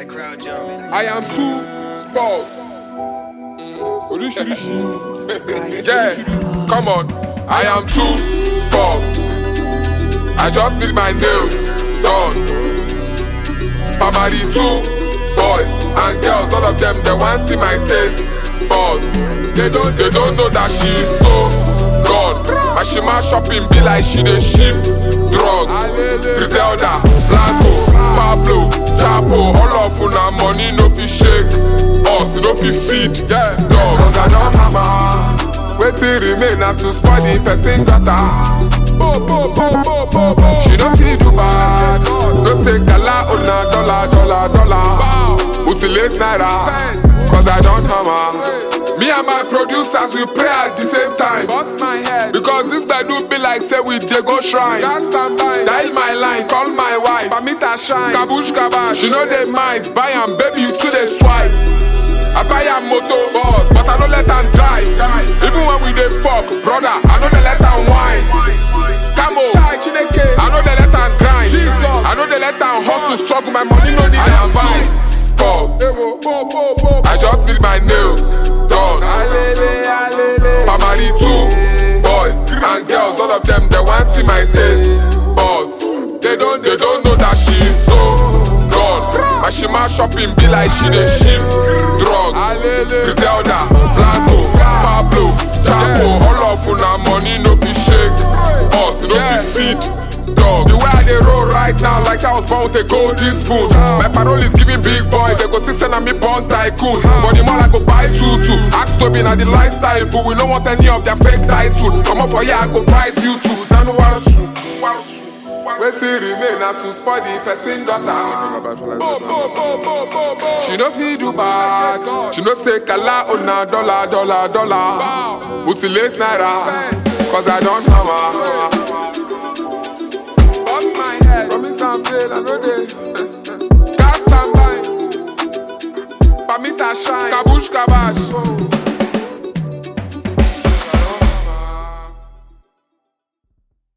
that crowd jump. I am too spoiled. Yeah, come on. I am too spoiled. I just need my nails done. Pamari two boys and girls, all of them they want see my taste buds. They don't know that she is so gone. My shima shopping be like she dey ship drugs. Griselda, Blanco, Pablo, Chapo, all of una money no fit shake us, no fit feed dogs. Cause I don't hammer, wetin remain na to spoil the person daughter. She no fit do bad, no say gala una dollar. Mutilate naira, cause I don't hammer. Me and my producers we pray at the same time. Bust my head, because this guy do be like say we dey go shrine. Dial my line, call my wife, Pamita shine. Kabush kabash, she know they minds. Buy am baby, you too dey swipe. I buy am moto boss, but I no let am drive. Even when we dey fuck, brother, I no dey let am whine. Camo, I no dey let am grind. I no dey let am hustle, struggle. My money no need advice. I just need my nails done. Pamari two boys and girls, all of them they want see my taste buds. They don't know that she is so gone. My shima shopping be like she dey ship drugs. Griselda, Blanco, Pablo, Chapo, all of una money no fit shake us, no fit feed. The way I dey roll right now, like I was born with a golden spoon. My parole is giving big boy, they go see send me born tycoon. For the mall I go buy two. Ask Toby na the lifestyle, but we don't want any of their fake title. Come up for here, I go price you too. Now no one wetin remain na to spoil the person daughter. She no fit do bad, she no say kala una dollar. Mutilate naira, cause I don't hammer. Bust my head, promise and fail, I know they cast and bind. Pamita shine, kabush kabash.